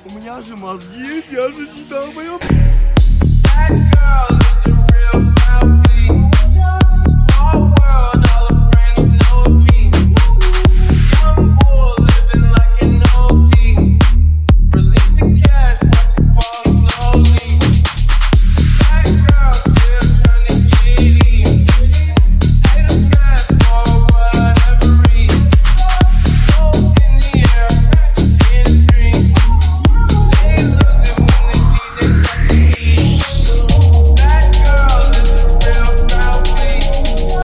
У меня же мозги есть, я же не долбоёб. That girl is